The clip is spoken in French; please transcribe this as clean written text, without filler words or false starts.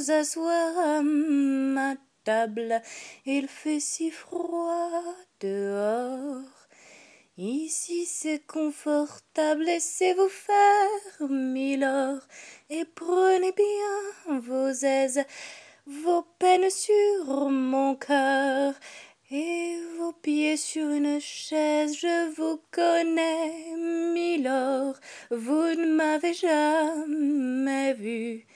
vous asseoir à ma table. Il fait si froid dehors. Ici c'est confortable, laissez-vous faire, milord, et prenez bien vos aises, vos peines sur mon cœur, et vos pieds sur une chaise. Je vous connais, milord, vous ne m'avez jamais vu.